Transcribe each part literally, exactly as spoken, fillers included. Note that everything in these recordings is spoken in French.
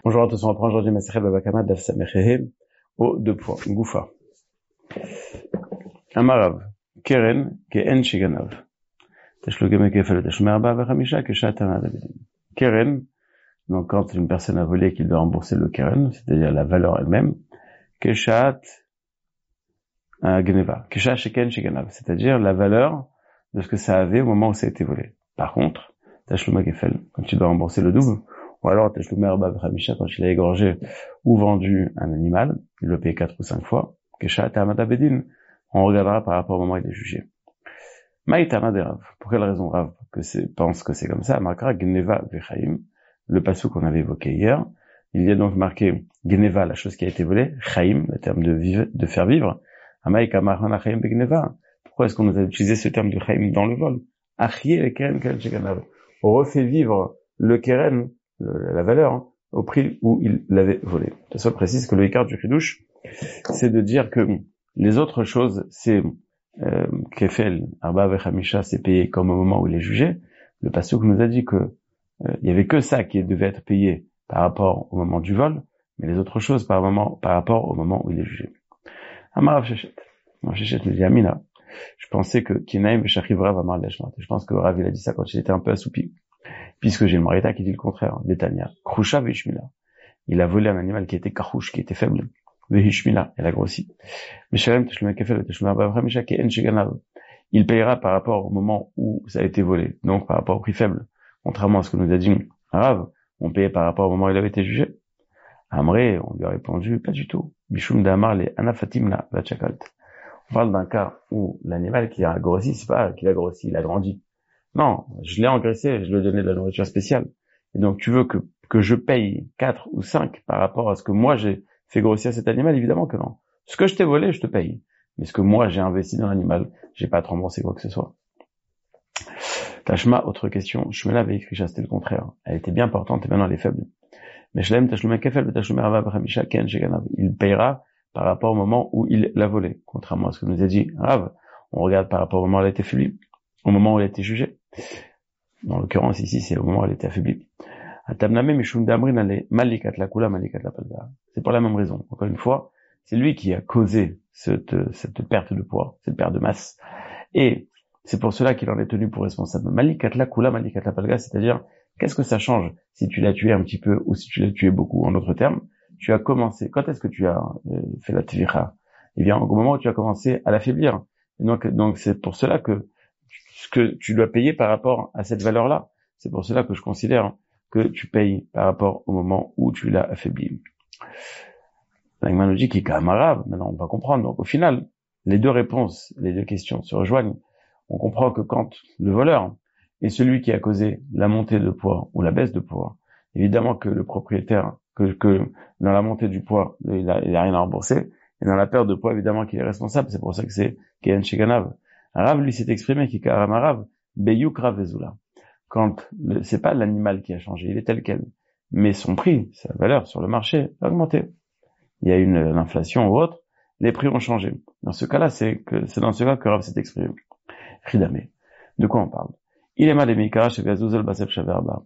Bonjour à tous, on reprend aujourd'hui Masechet Baba Kama Daf Samechehe au deux points, Goufa. Amarav, Keren, Ke'en Shiganav. Tashloge Mekefel, Tashmer Abba Vachamisha, Keshatana Davidin. Keren, donc quand une personne a volé qu'il doit rembourser le Keren, c'est-à-dire la valeur elle-même, Keshat Geneva, Keshat Sheken Shiganav, c'est-à-dire la valeur de ce que ça avait au moment où ça a été volé. Par contre, Tashloge Mekefel, quand tu dois rembourser le double, ou alors Tashloge Abba Vachamisha, quand il a égorgé ou vendu un animal, il doit payer quatre ou cinq fois, Keshat Amada Bedin, on regardera par rapport au moment où il est jugé. Maïtama de Rav. Pour quelle raison Rav que c'est, pense que c'est comme ça? Marquera Geneva Vechaim, le passou qu'on avait évoqué hier. Il y a donc marqué Geneva, la chose qui a été volée, Chaim, le terme de vivre, de faire vivre. Amaïkama Hana Chaim Begneva. Pourquoi est-ce qu'on a utilisé ce terme de Chaim dans le vol? Achie le Keren Keren Sheganav. On refait vivre le Keren, la valeur, hein, au prix où il l'avait volé. De soit précise que le écart du Chidouche, c'est de dire que les autres choses, c'est Euh, Kefel, Arba Vechamisha, c'est payé comme au moment où il est jugé. Le passouk nous a dit que euh, il y avait que ça qui devait être payé par rapport au moment du vol, mais les autres choses par, moment, par rapport au moment où il est jugé. Amarav Shechet. Moi, Shechet me dit, Amina, je pensais que Kinaim Shachivra va marrer la. Je pense que Rav, il a dit ça quand il était un peu assoupi. Puisque j'ai le Marita qui dit le contraire. Netanya. Krusha Vishmila. Il a volé un animal qui était karouche, qui était faible. Vehishmila, elle a grossi. Il payera par rapport au moment où ça a été volé, donc par rapport au prix faible. Contrairement à ce que nous a dit Rav, on payait par rapport au moment où il avait été jugé. Amré, on lui a répondu, pas du tout. Bishum Damar les Anafatimna Vachakalt. On parle d'un cas où l'animal qui a grossi, c'est pas qu'il a grossi, il a grandi. Non, je l'ai engraissé, je lui ai donné de la nourriture spéciale. Et donc tu veux que, que je paye quatre ou cinq par rapport à ce que moi j'ai fait grossir cet animal? Évidemment que non. Ce que je t'ai volé, je te paye. Mais ce que moi j'ai investi dans l'animal, j'ai pas à te rembourser quoi que ce soit. Tashma, autre question. Shmuel avait écrit, c'était le contraire. Elle était bien portante et maintenant elle est faible. Mais Shlem Tashlume Kefel, Tashlume Rava Bachamisha Ken Sheganav. Il payera par rapport au moment où il l'a volé. Contrairement à ce que nous a dit Rav, on regarde par rapport au moment où elle a été affaiblie, au moment où elle a été jugée. Dans l'occurrence ici, c'est au moment où elle a été affaiblie. C'est pour la même raison. Encore une fois, c'est lui qui a causé cette, cette perte de poids, cette perte de masse. Et c'est pour cela qu'il en est tenu pour responsable. Malikatla kula malikatla palga, c'est-à-dire, qu'est-ce que ça change si tu l'as tué un petit peu ou si tu l'as tué beaucoup? En d'autres termes, tu as commencé, quand est-ce que tu as euh, fait la tvicha? Eh bien, au moment où tu as commencé à l'affaiblir. Et donc, donc c'est pour cela que ce que tu dois payer par rapport à cette valeur-là. C'est pour cela que je considère que tu payes par rapport au moment où tu l'as affaibli. L'Agman nous dit qu'il est quand même arabe. Maintenant, on va comprendre. Donc, au final, les deux réponses, les deux questions se rejoignent. On comprend que quand le voleur est celui qui a causé la montée de poids ou la baisse de poids, évidemment que le propriétaire, que, que dans la montée du poids, il a, il a rien à rembourser, et dans la perte de poids, évidemment qu'il est responsable. C'est pour ça que c'est Kehan Sheganav. Rav, lui, s'est exprimé qui karam arabe, beyuk ravezula. Quand le, c'est pas l'animal qui a changé, il est tel quel, mais son prix, sa valeur sur le marché a augmenté. Il y a une l'inflation ou autre, les prix ont changé. Dans ce cas-là, c'est que c'est dans ce cas que Rav s'est exprimé. Ridame. De quoi on parle? Il est mal aimé car chez Gazouzal Basef Shaverba.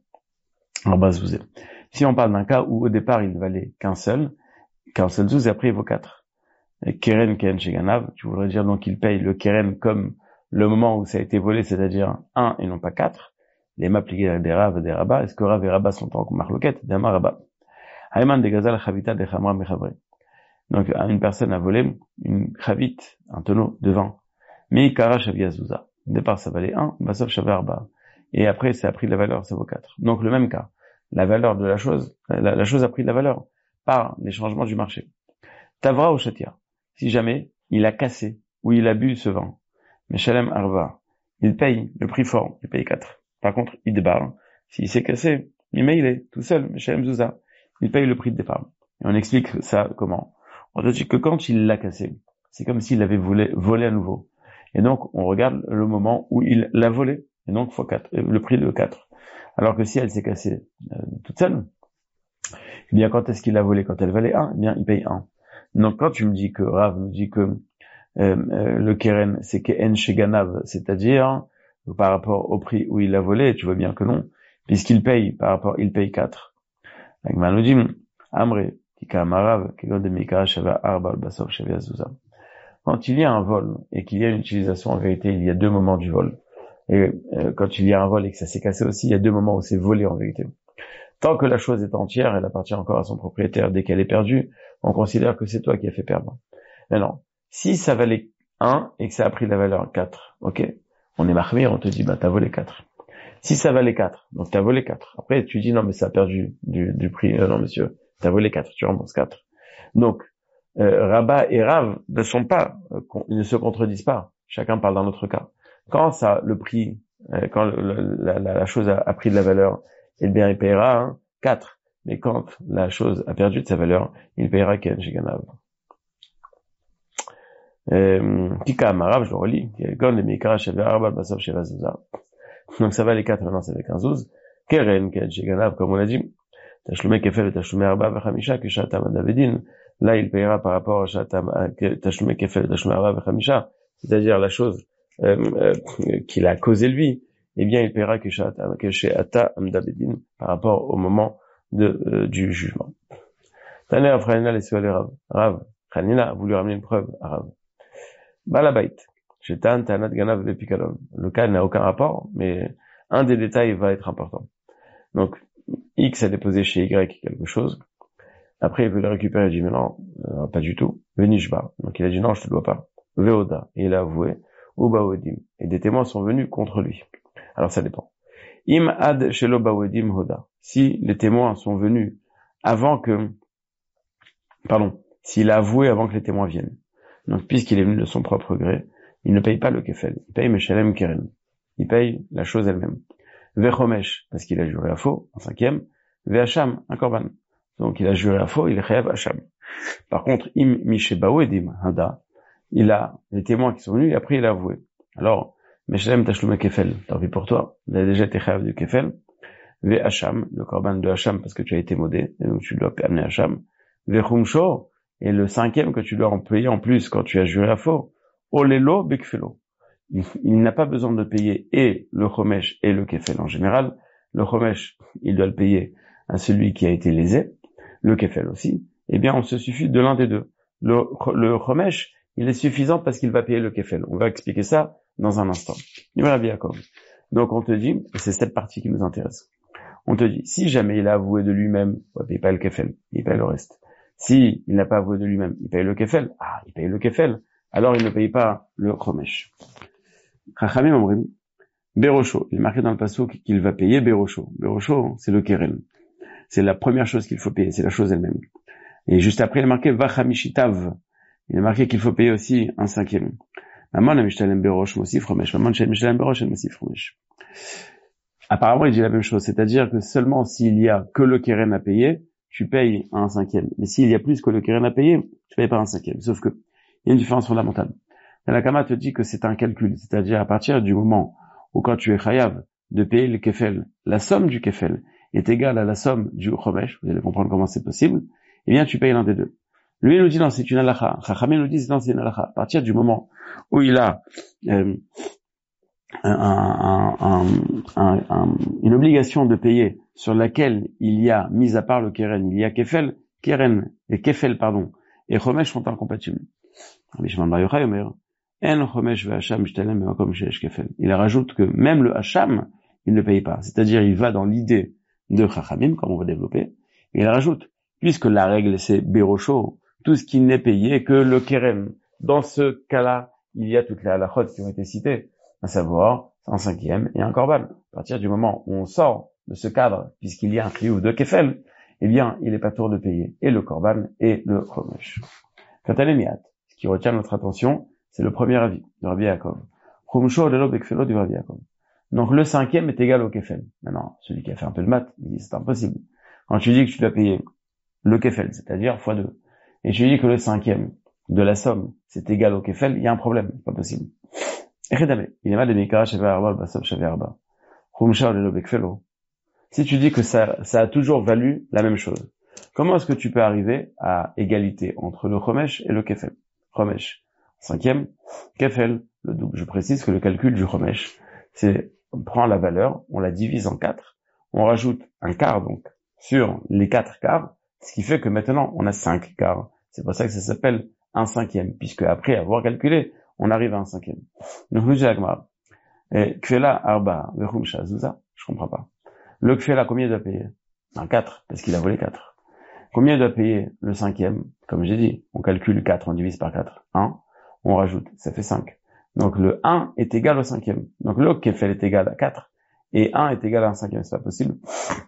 Si on parle d'un cas où au départ il valait qu'un seul, qu'un seul zouz et après il vaut quatre. Keren Keren Sheganav, tu voudrais dire donc il paye le Keren comme le moment où ça a été volé, c'est-à-dire un et non pas quatre. Les m'appliquer des Rav et des Rabba. Est-ce que Rav et Rabba sont en marloquette? D'Amar Rabba. Hayman de Gazal Chavita de Chamra Mechavre. Donc, une personne a volé une chavit, un tonneau de vin. Mais Kara Shaviazouza. Au départ, ça valait un, Basov Shavarba. Et après, ça a pris de la valeur, ça vaut quatre. Donc, le même cas. La valeur de la chose, la, la chose a pris de la valeur par les changements du marché. Tavra ou Shatia. Si jamais il a cassé ou il a bu ce vin, mais Shalem Arva, il paye le prix fort, il paye quatre. Par contre, il débarre. S'il s'est cassé, il est tout seul, mais Shalem Zouza, il paye le prix de départ. Et on explique ça comment? On dit que quand il l'a cassé, c'est comme s'il avait volé, volé à nouveau. Et donc, on regarde le moment où il l'a volé, et donc fois quatre, le prix de quatre. Alors que si elle s'est cassée euh, toute seule, eh bien, quand est-ce qu'il l'a volé? Quand elle valait un, eh bien, il paye un. Donc, quand tu me dis que Rav me dit que euh, euh, le Keren, c'est Ke'en Sheganav, c'est-à-dire par rapport au prix où il l'a volé, tu vois bien que non, puisqu'il paye par rapport, il paye quatre. L'Agman nous dit, Amré, Kika Amarav, Kegon de Mika, Shava Arba, Basov, Shava Zouza. Quand il y a un vol et qu'il y a une utilisation, en vérité, il y a deux moments du vol. Et euh, quand il y a un vol et que ça s'est cassé aussi, il y a deux moments où c'est volé en vérité. Tant que la chose est entière, elle appartient encore à son propriétaire. Dès qu'elle est perdue, on considère que c'est toi qui as fait perdre. Mais non. Si ça valait un et que ça a pris la valeur quatre, ok, on est marmire, on te dit, bah, t'as volé quatre. Si ça valait quatre, donc t'as volé quatre. Après, tu dis, non, mais ça a perdu du, du prix. Euh, non, monsieur, t'as volé quatre, tu rembourses quatre. Donc, euh, Rabat et Rav ne sont pas, euh, ils ne se contredisent pas. Chacun parle d'un autre cas. Quand ça, le prix, euh, quand le, le, la, la chose a, a pris de la valeur, eh bien, il payera hein, quatre. Mais quand la chose a perdu de sa valeur, il payera Ken Shiganav. Kika Amarav, je le relis. Donc ça va les quatre, maintenant c'est avec un zouz. Keren, Ken Shiganav, comme on l'a dit. Tashlume Kefel et Tashlume Arba Vechamisha, que Shatam Adavedin. Là, il payera par rapport à Shatam, Tashlume Kefel et Tashlume Arba Vechamisha. C'est-à-dire la chose euh, euh, qu'il a causé lui. Eh bien, il paiera que chez Ata Amdabedin par rapport au moment de, euh, du jugement. Taner Afranina les Suale Rav. Rav, Khanina a voulu ramener une preuve à Rav. Balabait. Shetan Tanat Ganav Bepikalon. Le cas n'a aucun rapport, mais un des détails va être important. Donc, X a déposé chez Y quelque chose. Après, il veut le récupérer. Il dit, mais non, euh, pas du tout. Venishba. Donc, il a dit, non, je te dois pas. Veoda. Et il a avoué. Ubaodim. Et des témoins sont venus contre lui. Alors ça dépend. Im ad shelo bawedim hoda. Si les témoins sont venus avant que, pardon, s'il a avoué avant que les témoins viennent. Donc puisqu'il est venu de son propre gré, il ne paye pas le kefel. Il paye meshalem keren. Il paye la chose elle-même. Vechomesh, parce qu'il a juré à faux, en cinquième. Vehacham, un korban. Donc il a juré à faux, il rêve hacham. Par contre, im mishe bawedim hoda, il a les témoins qui sont venus et après il a avoué. Alors, Meshalem Tashlume Kefel, tant pis pour toi, il a déjà été chayav du Kefel. Ve Hacham, le korban de Hacham parce que tu as été modé, et donc tu dois amener Hacham. Ve Chumsho, et le cinquième que tu dois employer en plus quand tu as juré à faux. Olelo Bekfelo. Il, il n'a pas besoin de payer et le Chomesh et le Kefel en général. Le Chomesh, il doit le payer à celui qui a été lésé. Le Kefel aussi. Eh bien, on se suffit de l'un des deux. Le, le Chomesh, il est suffisant parce qu'il va payer le Kefel. On va expliquer ça dans un instant. Donc on te dit, et c'est cette partie qui nous intéresse, on te dit, si jamais il a avoué de lui-même, il paye pas le kefel, il paye le reste. Si il n'a pas avoué de lui-même, il paye le kefel, ah, il paye le kefel, alors il ne paye pas le chomesh. Chachamim omrim, Berosho, il est marqué dans le passouk qu'il va payer Berosho. Berosho, c'est le keren. C'est la première chose qu'il faut payer, c'est la chose elle-même. Et juste après, il est marqué Vachamishitav. Il est marqué qu'il faut payer aussi un cinquième. Apparemment, il dit la même chose, c'est-à-dire que seulement s'il y a que le keren à payer, tu payes un cinquième. Mais s'il y a plus que le keren à payer, tu payes pas un cinquième. Sauf que, il y a une différence fondamentale. La Kama te dit que c'est un calcul, c'est-à-dire à partir du moment où quand tu es chayav de payer le kefel, la somme du kefel est égale à la somme du chomesh, vous allez comprendre comment c'est possible, eh bien tu payes l'un des deux. Lui, il nous dit non, c'est une halakha. Chachamim nous dit non, c'est une halakha. À partir du moment où il a euh, un, un, un, un, un, une obligation de payer sur laquelle il y a, mis à part le keren, il y a kefel, keren et kefel, pardon, et chomesh sont incompatibles. Il rajoute que même le hacham, il ne paye pas. C'est-à-dire, il va dans l'idée de chachamim, comme on va développer, et il rajoute, puisque la règle c'est berosho, tout ce qui n'est payé que le keren. Dans ce cas-là, il y a toutes les halachot qui ont été citées, à savoir un cinquième et un korban. À partir du moment où on sort de ce cadre, puisqu'il y a un chiyuv de kefel, eh bien, il n'est pas tour de payer et le korban et le chomesh. Quant à l'émiat, ce qui retient notre attention, c'est le premier avis de Rabbi Yaakov. Chumsho lelo bekfelo du Rabbi Yaakov. Donc le cinquième est égal au kefel. Maintenant, celui qui a fait un peu de maths, il dit c'est impossible. Quand tu dis que tu dois payer le kefel, c'est-à-dire fois deux, et tu dis que le cinquième de la somme, c'est égal au kefel, il y a un problème, c'est pas possible. Si tu dis que ça, ça a toujours valu la même chose, comment est-ce que tu peux arriver à égalité entre le chomesh et le kefel? Chomesh, cinquième, kefel, le double. Je précise que le calcul du chomesh, c'est, on prend la valeur, on la divise en quatre, on rajoute un quart, donc, sur les quatre quarts, Ce qui fait que maintenant, on a cinq quarts. C'est pour ça que ça s'appelle un cinquième, puisque après avoir calculé, on arrive à un cinquième. Donc, nous dit l'Agmara, Kfela Arba Vechum Shazuza, je comprends pas. Le Kfela, combien il doit payer? Un quatre, parce qu'il a volé quatre. Combien il doit payer le cinquième? Comme j'ai dit, on calcule quatre, on divise par quatre. un, on rajoute, ça fait cinq. Donc le un est égal au cinquième. Donc le Kfel est égal à quatre, et un est égal à un cinquième, c'est pas possible.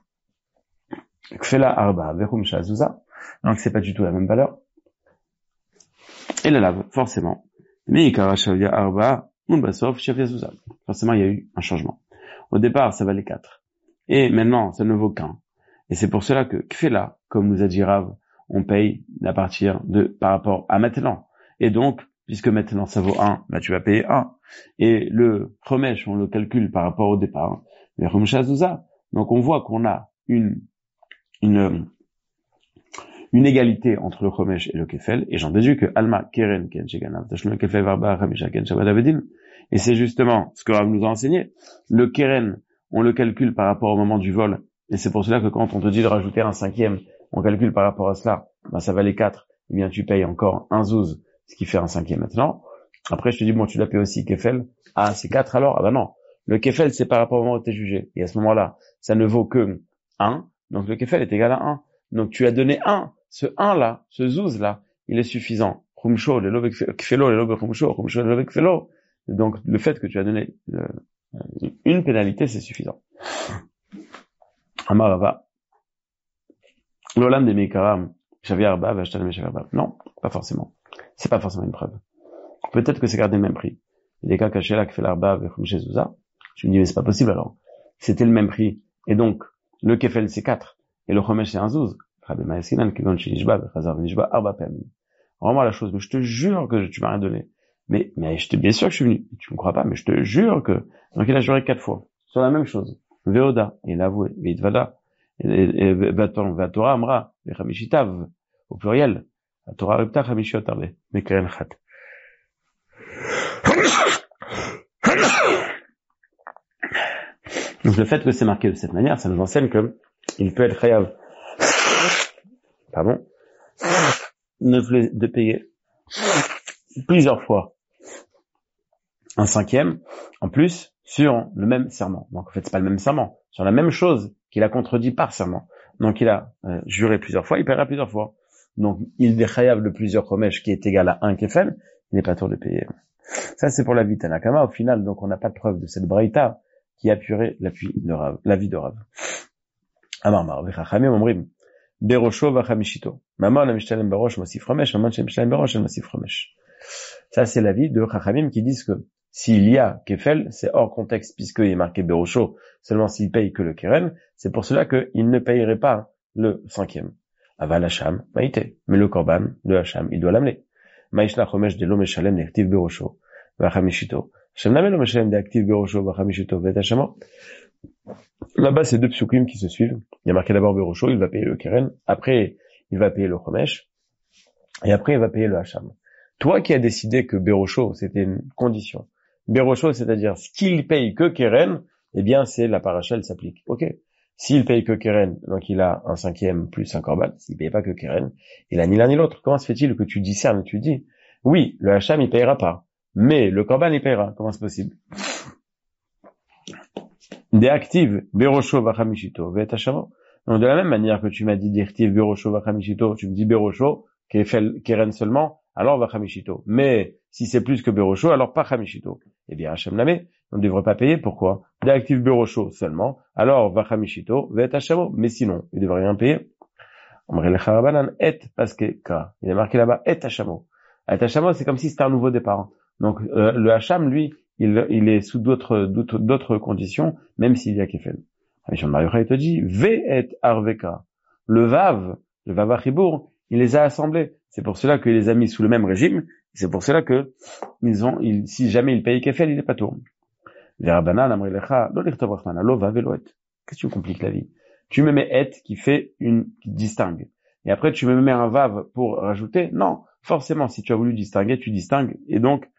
Kfela Arba Vechum Shazuza, donc c'est pas du tout la même valeur. Et la lave, forcément. Mais Karashavia Arba, Mumbasof, Shavia Zuza. Forcément, il y a eu un changement. Au départ, ça valait quatre. Et maintenant, ça ne vaut qu'un. Et c'est pour cela que Kfela, comme nous a dit Rav, on paye à partir de, par rapport à maintenant. Et donc, puisque maintenant ça vaut un, bah tu vas payer un. Et le Chomesh, on le calcule par rapport au départ. Mais Chomesh donc on voit qu'on a une, une, une égalité entre le Chomesh et le Kefel. Et j'en déduis que Alma, Keren, Ken, Sheganav, Tashlu, Kefel, Varba, Chamisha, Ken, Shabbat, Avedin. Et c'est justement ce que Rav nous a enseigné. Le Keren, on le calcule par rapport au moment du vol. Et c'est pour cela que quand on te dit de rajouter un cinquième, on calcule par rapport à cela, ben ça valait quatre, eh bien tu payes encore un zouz, ce qui fait un cinquième maintenant. Après je te dis, bon tu l'as payé aussi Kefel, ah c'est quatre alors? Ah ben non, le Kefel c'est par rapport au moment où tu es jugé, et à ce moment-là, ça ne vaut que un, donc le Kefel est égal à un. Donc tu as donné un, ce un là, ce zouz là, il est suffisant. Khumsho, le lobe kfelo, le lobe khumsho, khumsho, le lobe kfelo. Donc le fait que tu as donné le, une pénalité, c'est suffisant. Amarava. L'olam des Mekaram, Shavia Arba, Vashtal Meshavia Arba. Non, pas forcément. C'est pas forcément une preuve. Peut-être que c'est gardé le même prix. Il y a des cas cachés là qui fait l'Arba, Vechum Shezouza. Je me dis, mais c'est pas possible alors. C'était le même prix. Et donc, le Kefel c'est quatre. Et le Chomesh c'est un zouz. Vraiment la chose, mais je te jure que tu m'as rien donné. Mais, mais je te, bien sûr que je suis venu. Tu me crois pas, mais je te jure que, donc il a juré quatre fois. Sur la même chose. Veoda, il a avoué, Veitvada, et Vatora Amra, Vechamishitav, au pluriel, Vatora Ripta Chamishiotarve, Mekeren Chat. Donc le fait que c'est marqué de cette manière, ça nous enseigne que il peut être chayav, pardon, de payer plusieurs fois un cinquième, en plus, sur le même serment. Donc en fait, c'est pas le même serment, sur la même chose qu'il a contredit par serment. Donc il a euh, juré plusieurs fois, il paiera plusieurs fois. Donc il est chayav de plusieurs chomèches qui est égal à un kefel, il n'est pas tour de payer. Ça c'est pour la vie Tanakama. Au final, donc on n'a pas de preuve de cette braïta qui appuierait l'appui de Rav, l'avis de Rav. Amarmar, vechachamim omrim, berosho vachamishito. Maman amishtalem barosh mosif romesh, maman amishtalem barosh mosif romesh. Ça c'est l'avis de chachamim qui disent que s'il y a kefel, c'est hors contexte puisqu'il est marqué berosho, seulement s'il paye que le keren, c'est pour cela qu'il ne payerait pas le cinquième. Aval hacham, maïté. Mais le korban, le hacham, il doit l'amener. Maïshna chomesh de lo meshalem nektiv berosho vachamishito. Là-bas, c'est deux psukim qui se suivent. Il y a marqué d'abord Berosho, il va payer le Keren. Après, il va payer le Chomesh. Et après, il va payer le Hacham. Toi qui as décidé que Berosho, c'était une condition. Berosho, c'est-à-dire, qu'il paye que Keren, eh bien, c'est la paracha, elle s'applique. Ok. S'il paye que Keren, donc il a un cinquième plus un korban. S'il paye pas que Keren, il a ni l'un ni l'autre. Comment se fait-il que tu discernes, tu dis, oui, le Hacham, il payera pas. Mais le korban, il paiera. Comment c'est possible? Des actives, Berosho vachamishito, ve'etashamo. Donc, de la même manière que tu m'as dit d'active, Berosho vachamishito, tu me dis Berosho, qui est fait Keren seulement, alors vachamishito. Mais, si c'est plus que Berosho, alors pas chamishito. Eh bien, Hachem Namé, on ne devrait pas payer. Pourquoi? Des actives Berosho seulement, alors vachamishito, ve'etashamo. Mais sinon, il ne devrait rien payer. Omre lecha rabanan, et, parce que, ka. Il est marqué là-bas, et hachamo. Et hachamo, c'est comme si c'était un nouveau départ. Donc euh, le Hacham, lui, il, il est sous d'autres, d'autres, d'autres conditions, même s'il y a Kefel. Mishon Mariocha, il te dit, Ve et Arveka. Le Vav, le Vav Achibour, il les a assemblés. C'est pour cela qu'il les a mis sous le même régime. C'est pour cela que ils ont, ils, si jamais il paye Kefel, il n'est pas tour. Verabanan, Amrilecha, lo lichtov rachmana, lo Vav elo et. Qu'est-ce que tu compliques la vie? Tu me mets et qui fait une, qui distingue. Et après, tu me mets un Vav pour rajouter. Non. Forcément, si tu as voulu distinguer, tu distingues. Et donc,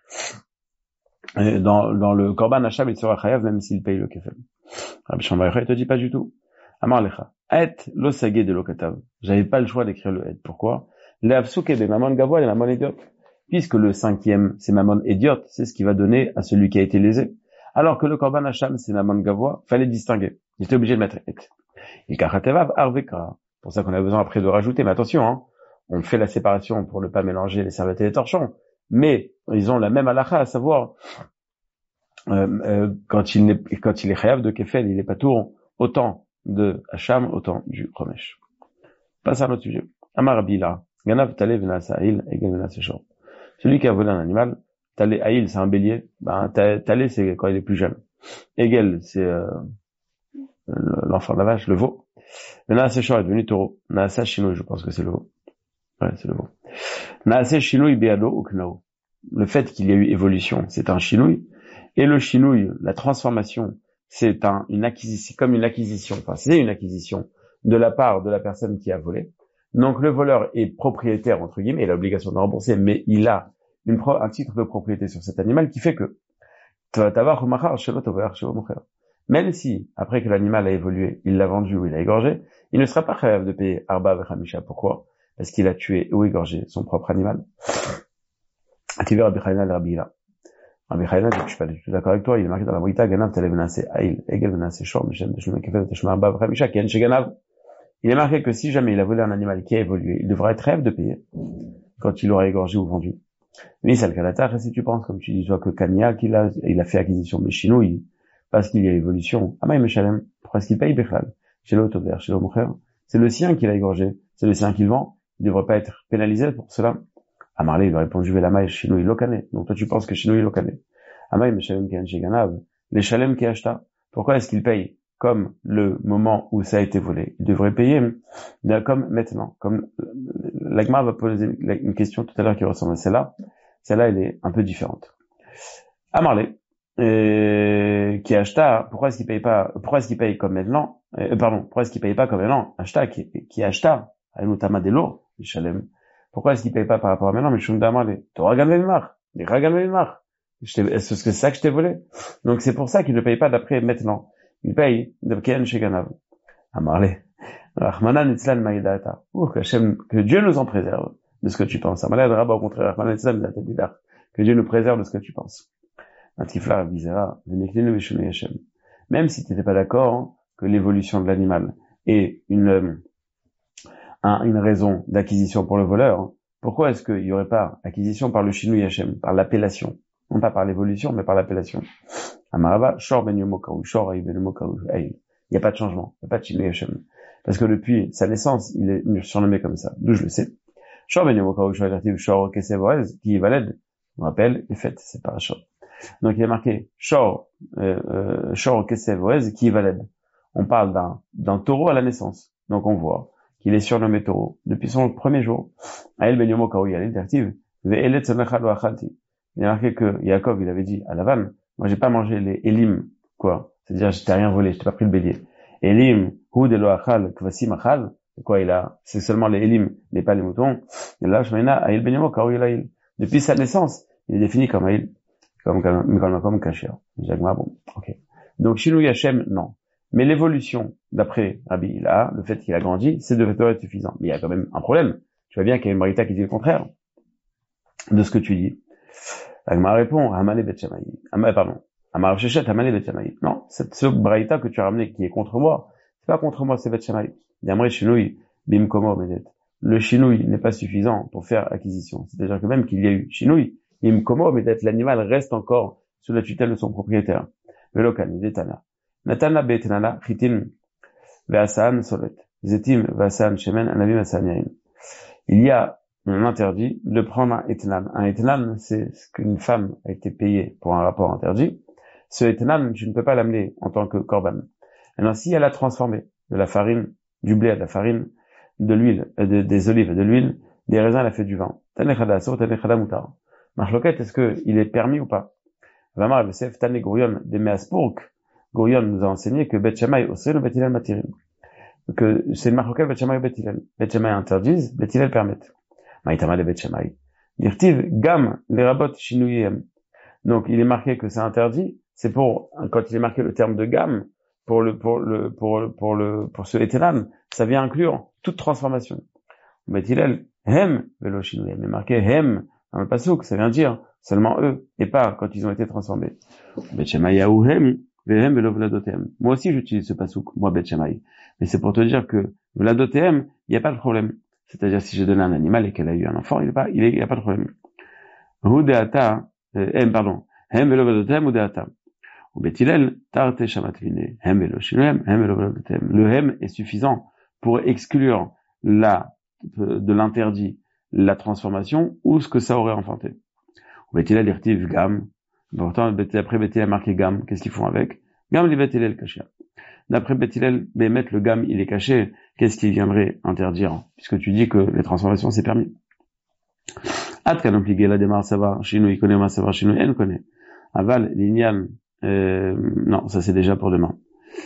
dans, dans le Korban Hacham, il sera chayav même s'il paye le kefel. Rabbi Shimon Bar Yochai te dit pas du tout. Amar lecha. Et lo sagé de lokatav. J'avais pas le choix d'écrire le et. Pourquoi? Le avsuke de mamon gavois et mamon idiote. Puisque le cinquième, c'est mamon idiote, c'est ce qui va donner à celui qui a été lésé. Alors que le korban hacham, c'est mamon gavois, fallait distinguer. J'étais obligé de mettre et. Et kachatevav arvekra. Pour ça qu'on a besoin après de rajouter. Mais attention, hein. On fait la séparation pour ne pas mélanger les serviettes et les torchons. Mais ils ont la même halakha, à savoir, euh, euh, quand il n'est, quand il est chayav de kefel, il est pas tour autant de hacham, autant du chomesh. Passe à un autre sujet. Amar Abila, ganav talé venas ha'il, egel venas shor. Celui qui a volé un animal, talé ha'il, c'est un bélier, ben, talé, c'est quand il est plus jeune. Egel, c'est, euh, l'enfant de la vache, le veau. Venas shor est devenu taureau. Naasa chino, je pense que c'est le veau. Ouais, c'est le veau. Naase shinui beado uknao. Le fait qu'il y a eu évolution, c'est un shinui. Et le shinui, la transformation, c'est un, une acquisition, comme une acquisition. Enfin, c'est une acquisition de la part de la personne qui a volé. Donc, le voleur est propriétaire, entre guillemets, il a l'obligation de rembourser, mais il a une, un titre de propriété sur cet animal qui fait que, même si, après que l'animal a évolué, il l'a vendu ou il l'a égorgé, il ne sera pas capable de payer arba vechamisha. Pourquoi? Parce qu'il a tué ou égorgé son propre animal. Tu verras Rabbi Chaina le Rabbi Hila. Rabbi Chaina, je suis pas du tout d'accord avec toi, il est marqué dans la Brita, Ganav Talev Venase Aïl, Egel Venase Shor, Mishem Teshumah Kefet Teshumah Arba Vechamisha, Ken Sheganav. Il est marqué que si jamais il a volé un animal qui a évolué, il devra être rêve de payer quand il aura égorgé ou vendu. Mais c'est le Kalatar, et si tu penses, comme tu dis, toi, que Kanya, qu'il a, il a fait acquisition de Shinui, parce qu'il y a évolution, Amaï Meshalem, pourquoi est-ce qu'il paye Bechal? Chez l'autover, chez l'homocher. C'est le sien qu'il a égorgé, c'est le sien qu'il vend, il ne devrait pas être pénalisé pour cela. Amarle, il a répondu, Velamaï, Shinui Lokane. Donc toi, tu penses que Shinui Lokane. Amaï Meshalem Kian Sheganav, les Shalem qui acheta. Pourquoi est-ce qu'il paye comme le moment où ça a été volé? Il devrait payer comme maintenant. Comme l'Agmar va poser une question tout à l'heure qui ressemble à celle-là. Celle-là, elle est un peu différente. Amarle, euh, qui acheta, pourquoi est-ce qu'il paye pas, pourquoi est-ce qu'il paye comme maintenant, euh, pardon, pourquoi est-ce qu'il paye pas comme maintenant? Acheta, qui, qui acheta, notamment des lots, les Shalem. Pourquoi est-ce qu'il paye pas par rapport à maintenant? Mais Shum Damale, Torah Ganvelmar, les Raganvelmar. Est-ce que c'est ça que je t'ai volé? Donc c'est pour ça qu'il ne paye pas d'après maintenant. Il paye de Ken Sheganav. Amarle. Rahmanan Itzlan Maïdata. Ouh, que Dieu nous en préserve de ce que tu penses. Amarle Rabba, au contraire, Rahmanan Itzlan Maïdata. Que Dieu nous préserve de ce que tu penses. Antifla Vizera, Veneklinu Vishunu Yashem. Même si tu n'étais pas d'accord, hein, que l'évolution de l'animal est une, un, une raison d'acquisition pour le voleur, hein, pourquoi est-ce qu'il n'y aurait pas acquisition par le Shinu Yashem, par l'appellation? Non pas par l'évolution, mais par l'appellation. Amarava, Shor ben Yomokaou, Shor ben Yomokaou, il n'y a pas de changement, il n'y a pas de Shinu Yashem. Parce que depuis sa naissance, il est surnommé comme ça. D'où je le sais. Shor ben Yomokaou, Shor Vertiv, Shor Kesevoez, qui est valide. On rappelle, les fêtes, c'est pas Shor. Donc il est marqué Shor, euh, euh, Shor Kesevoez, qui est valide. On parle d'un, d'un taureau à la naissance. Donc on voit qu'il est surnommé taureau depuis son premier jour. Ael ben Yomokaou, il y a l'interactive. Ve'elet Semechad lo achalti. Il est marqué que Yaakov, il avait dit à Lavan, moi j'ai pas mangé les Elim, quoi. C'est-à-dire, je t'ai rien volé, je t'ai pas pris le bélier. Elim, hu de lo achal, kvasim achal. C'est quoi, il a, c'est seulement les Elim, mais pas les moutons. Et là, je m'en Aïl ben Yomo, Kaou Aïl. Depuis sa naissance, il est défini comme Aïl, comme, comme, comme, comme Kashir. Bon, ok. Donc, Shinu Yashem, non. Mais l'évolution, d'après Rabbi Hila, le fait qu'il a grandi, c'est de être suffisant. Mais il y a quand même un problème. Tu vois bien qu'il y a une marita qui dit le contraire de ce que tu dis. Agma répond, Hamane Bet Shammai. Ah, pardon. Amar Shechet, Hamane Bet Shammai. Non, cette, ce braïta que tu as ramené, qui est contre moi, c'est pas contre moi, c'est Bet Shammai. D'Amre Shinui, Bim Komo Medet. Le Shinui n'est pas suffisant pour faire acquisition. C'est-à-dire que même qu'il y a eu Shinui, Bim Komo Medet, l'animal reste encore sous la tutelle de son propriétaire. Velokani, Detana. Natana Betenana, Chitim, Veasan Solet. Zetim, Vasan Shemen, Anavim Vasan Yain. Il y a on interdit de prendre un etnan. Un etnan, c'est ce qu'une femme a été payée pour un rapport interdit. Ce etnan, tu ne peux pas l'amener en tant que korban. Maintenant, si elle a transformé de la farine, du blé à de la farine, de l'huile, euh, de, des olives, de l'huile, des raisins, elle a fait du vin. Tanechada asur, tanechada mutar. Marloquette, est-ce que il est permis ou pas? Vamar Yosef, Tane Gourion, des Measpurk. Gourion nous a enseigné que Bet Shammai, Osel, Bet Hillel Matirin. Que c'est une marloquette Bet Shammai, Bet Hillel. Bet Shammai interdisent, Bet Hillel permettent. Maïtama de Bet Shammai. Dirtiv gam les rabot shinuyem. Donc il est marqué que c'est interdit. C'est pour quand il est marqué le terme de gam pour le, pour le, pour le, pour le, pour ce Eteran, ça vient inclure toute transformation. Bet Hillel, hem, velo shinui, mais marqué hem, dans le pasuk, ça vient dire seulement eux, et pas quand ils ont été transformés. Bet Shammai hem, vehem velo vladotem. Moi aussi, j'utilise ce pasuk, moi Bet Shammai. Mais c'est pour te dire que vladotem, il n'y a pas de problème. C'est-à-dire, si j'ai donné un animal et qu'elle a eu un enfant, il n'y a pas, il y a pas de problème. Hudeata, hem, pardon, hem velo vladotem, hudeata. Bet Hillel, tarte shamatvine, hem velo shinui, hem velo vladotem. Le hem est suffisant pour exclure la de l'interdit, la transformation, ou ce que ça aurait enfanté. Bet-il l'irtiv gam. Pourtant, après Bet-il a marqué gam. Qu'est-ce qu'ils font avec? Gam li Bet-il le caché. D'après Bet-il, Bémet, le gam, il est caché. Qu'est-ce qui viendrait interdire? Puisque tu dis que les transformations, c'est permis. At kanom pligé la démarre savoir. Chino, il connaît, ma savoir, chino, elle connaît. Aval, l'ignan, euh, non, ça c'est déjà pour demain.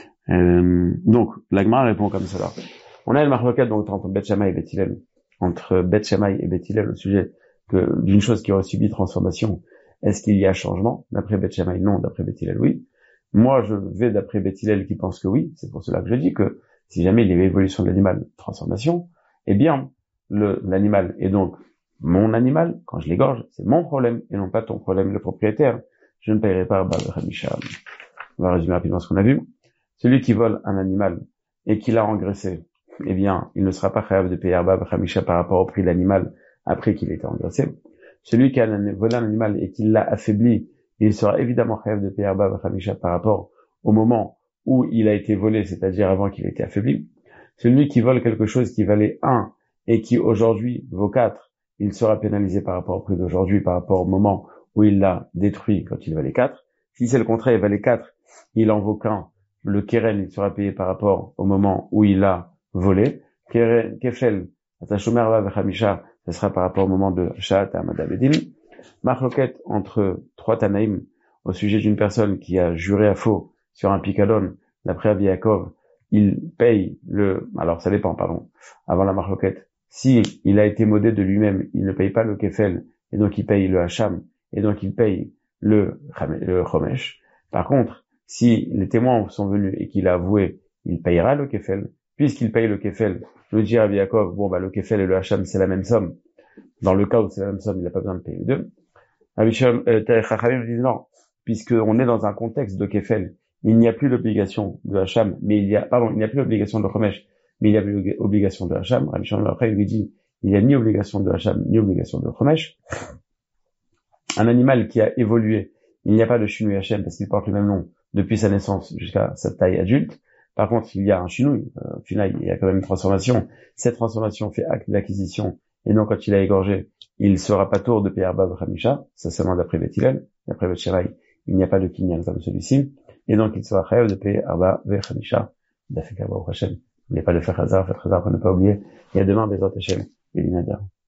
Euh, donc, l'Agma répond comme cela. On a une marloquette donc entre Bet Shammai et Bet Hillel, entre Bet Shammai et Bet Hillel au sujet que d'une chose qui aurait subi transformation. Est-ce qu'il y a changement? D'après Bet Shammai, non. D'après Bet Hillel, oui. Moi, je vais d'après Bet Hillel qui pense que oui. C'est pour cela que je dis que si jamais il y avait évolution de l'animal, transformation, eh bien, le, l'animal est donc mon animal. Quand je l'égorge, c'est mon problème et non pas ton problème, le propriétaire. Je ne paierai pas Bab Hamisha. On va résumer rapidement ce qu'on a vu. Celui qui vole un animal et qui l'a engraissé, eh bien, il ne sera pas capable de payer Arba B'Chamisha par rapport au prix de l'animal après qu'il ait été engraissé. Celui qui a volé un animal et qui l'a affaibli, il sera évidemment capable de payer Arba B'Chamisha par rapport au moment où il a été volé, c'est-à-dire avant qu'il ait été affaibli. Celui qui vole quelque chose qui valait un et qui aujourd'hui vaut quatre, il sera pénalisé par rapport au prix d'aujourd'hui, par rapport au moment où il l'a détruit quand il valait quatre. Si c'est le contraire, il valait quatre, il en vaut qu'un, le keren, il sera payé par rapport au moment où il l'a volé. Kefel, Atashomer Vav Chamisha, ce sera par rapport au moment de Shat Amada Bedin. Marloquette entre trois Tanaïm au sujet d'une personne qui a juré à faux sur un picadon, d'après Rabbi Yaakov, il paye le, alors ça dépend, pardon, avant la marloquette. Si il a été modé de lui-même, il ne paye pas le Kefel, et donc il paye le Hacham, et donc il paye le, le Chomesh. Par contre, si les témoins sont venus et qu'il a avoué, il payera le Kefel. Puisqu'il paye le Kefel, le dit Rabbi Yaakov, bon, bah, le Kefel et le Hacham, c'est la même somme. Dans le cas où c'est la même somme, il n'a pas besoin de payer les deux. Rabbi Chachamim dit non, puisqu'on est dans un contexte de Kefel, il n'y a plus l'obligation de Hacham, mais il y a, pardon, il n'y a plus l'obligation de Chomesh, mais il y a plus l'obligation de Hacham. Rabbi Chachamim après, il lui dit, il n'y a ni obligation de Hacham, ni obligation de Chomesh. Un animal qui a évolué, il n'y a pas de Shinui Hachem parce qu'il porte le même nom depuis sa naissance jusqu'à sa taille adulte. Par contre, il y a un Shinui, euh, au final, il y a quand même une transformation. Cette transformation fait acte d'acquisition, et donc quand il a égorgé, il sera pas tour de payer Arba B'Chamisha, ça seulement d'après Bet Hillel, d'après Bet Shammai, il n'y a pas de kinyan comme celui-ci, et donc il sera capable de payer Arba B'Chamisha, d'Afrika Baruch Hashem. N'oubliez pas de faire Hazar, faire Hazar pour ne pas oublier, et à demain, Bezrat Hashem, et l'Inader.